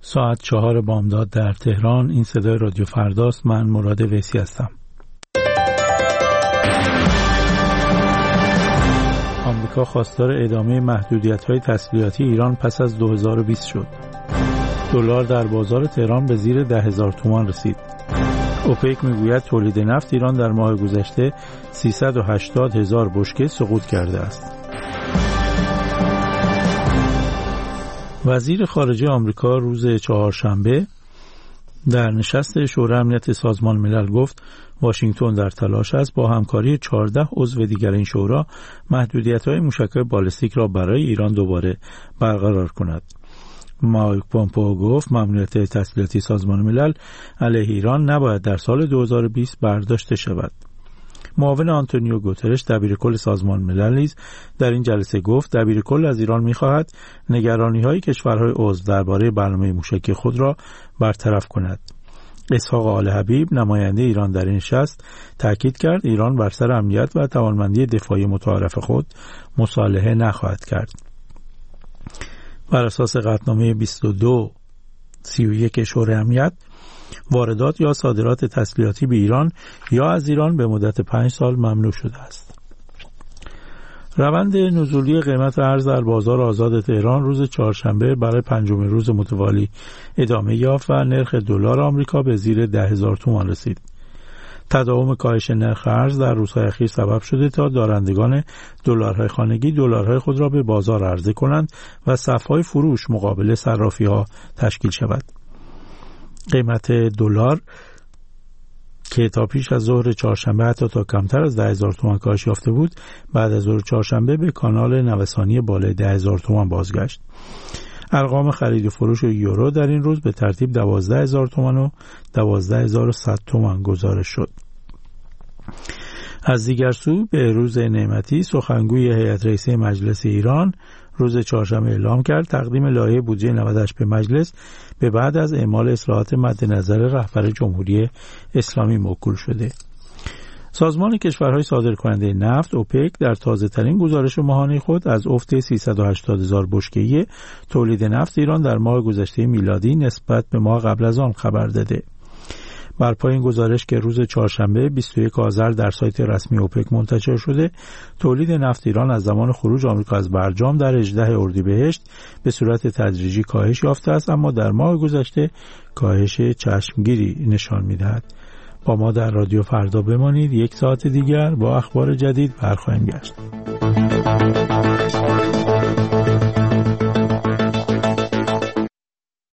ساعت 4 بامداد در تهران. این صدای رادیو فرداست. من مراد ویسی هستم. آمریکا خواستار ادامه محدودیت‌های تسلیحاتی ایران پس از 2020 شد. دلار در بازار تهران به زیر 10,000 تومان رسید. اوپک میگوید تولید نفت ایران در ماه گذشته 380,000 بشکه سقوط کرده است. وزیر خارجه آمریکا روز چهارشنبه در نشست شورای امنیت سازمان ملل گفت واشنگتن در تلاش است با همکاری 14 عضو دیگر این شورا محدودیت‌های موشک‌های بالستیک را برای ایران دوباره برقرار کند. مایک پومپئو گفت ممنوعیت تسلیحاتی سازمان ملل علیه ایران نباید در سال 2020 برداشته شود. معاون آنتونیو گوترش دبیرکل سازمان ملل نیز در این جلسه گفت دبیرکل از ایران می‌خواهد نگرانی‌های کشورهای عضو درباره برنامه موشکی خود را برطرف کند. اسحاق آل حبیب نماینده ایران در این نشست تاکید کرد ایران بر سر امنیت و توانمندی دفاعی متعارف خود مصالحه نخواهد کرد. بر اساس قطعنامه 2231 شورای امنیت واردات یا صادرات تسلیحاتی به ایران یا از ایران به مدت 5 سال ممنوع شده است. روند نزولی قیمت ارز در بازار آزاد تهران روز چهارشنبه برای پنجمین روز متوالی ادامه یافت و نرخ دلار آمریکا به زیر 10,000 تومان رسید. تداوم کاهش نرخ ارز در روزهای اخیر سبب شده تا دارندگان دلارهای خانگی دلارهای خود را به بازار عرضه کنند و صف‌های فروش مقابل صرافی‌ها تشکیل شود. قیمت دلار که تا پیش از ظهر چهارشنبه حتی تا کمتر از 10,000 تومان کاهش یافته بود، بعد از ظهر چهارشنبه به کانال نوسانی بالای 10,000 تومان بازگشت. ارقام خرید و فروش یورو در این روز به ترتیب 12,000 تومان و 12,100 تومان گزارش شد. از دیگر سو به روز نعمتی سخنگوی هیئت رئیسه مجلس ایران روز چهارشنبه اعلام کرد تقدیم لایحه بودجه 98 به مجلس به بعد از اعمال اصلاحات مد نظر رهبر جمهوری اسلامی موکول شده. سازمان کشورهای صادرکننده نفت اوپک در تازه‌ترین گزارش ماهانه خود از افت 380,000 بشکه‌ای تولید نفت ایران در ماه گذشته میلادی نسبت به ماه قبل از آن خبر داده. بر پای این گزارش که روز چهارشنبه 21 آذر در سایت رسمی اوپک منتشر شده، تولید نفت ایران از زمان خروج آمریکا از برجام در 18 اردیبهشت به صورت تدریجی کاهش یافته است، اما در ماه گذشته کاهش چشمگیری نشان می‌دهد. با ما در رادیو فردا بمانید. 1 ساعت دیگر با اخبار جدید برخواهیم گشت.